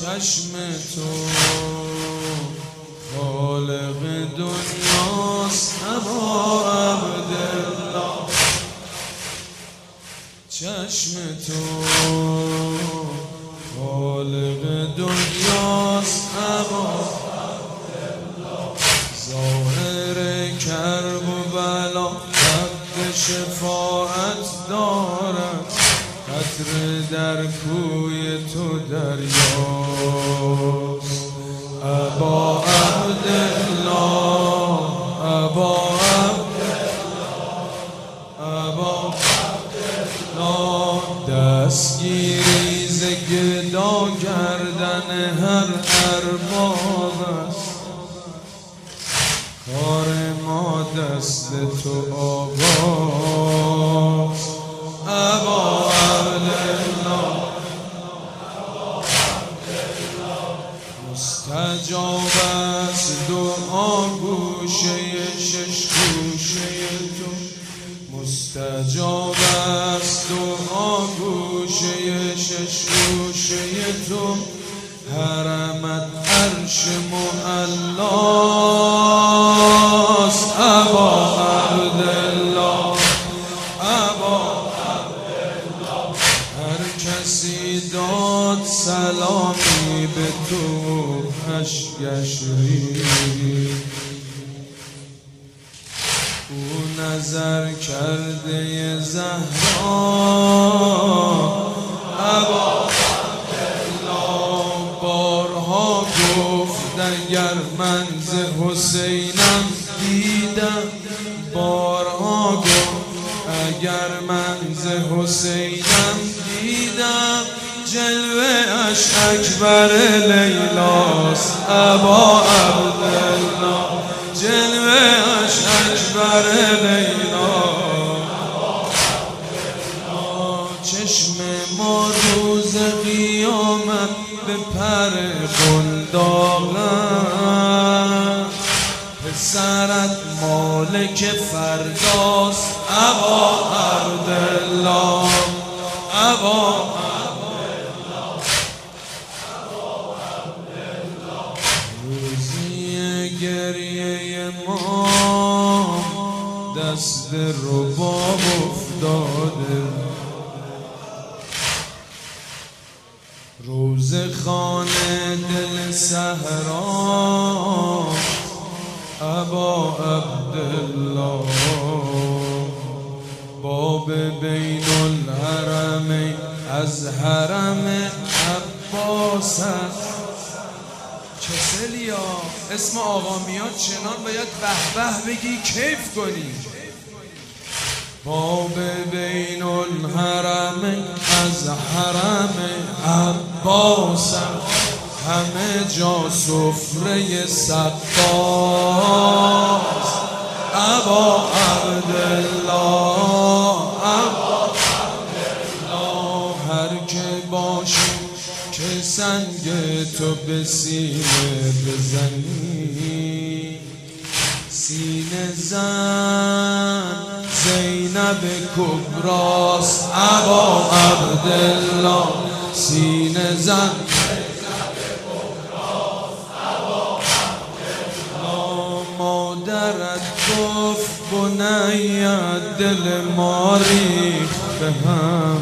چشم تو خالق دنیاست ابا عبدالله، چشم تو خالق دنیاست ابا عبدالله، ظاهر کرب و بلا قد شفاعت دارد، قطر در کوی تو دریاست ابا عبدالله، ابا عبدالله، ابا عبدالله، دستگیری ز گدا کردن هر ارباب است، کار ما دست تو آقاست ابا عبدالله، مستجاب است دعا گوشه شش گوشه تو، مستجاب است دعا گوشه شش گوشه تو، حرمت عرش معلاست ابا عبدالله، ابا عبدالله، هر کسی داد سلامی به تو اشکش ریخت، او نظر کرده زهرا ابا عبدالله، بارها گفت اگر من ز حسینم دیدم، بارها گفت اگر من ز حسینم دیدم، جلوه اش اکبر لیلاست ابا عبدالله، جلوه اش اکبر لیلاست، چشم ما روز قیامت به پر قلداغم، پسرت مالک فرداست ابا عبدالله، ابا عبدالله، ابا عبدالله، روزی گریه ما دست رباب افتاده، روز خانه دل صحرا ابا عبدالله، باب بین الحرمین از حرم عباس است. کسلیا اسم آقا میاد چنان باید به به بگی کیف کنی. باب بین الحرمین از حرم عباس است، همه جا سفره سقاست ابا عبدالله، ابا عبدالله، هر که باشی که سنگ تو به سینه بزنی، سینه زن زینب کبراست ابا عبدالله، سینه زن مادرت گفت بنیت دل ما ریخت به هم،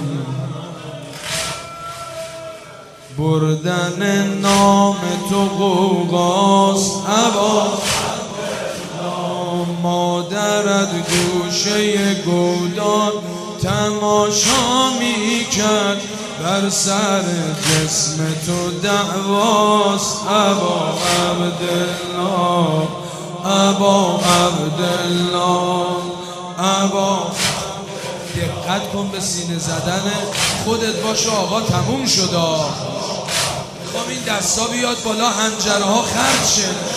بردن نام تو غوغاست ابا عبدالله، مادرت گوشه گودان تماشا می کرد، بر سر جسم تو دعواست ابا عبدالله، ابا عبدالله، ابا. دقت کن به سینه زدن خودت باشه آقا، تموم شد. میخوام این دستا بیاد بالا، حنجره ها خرد شه.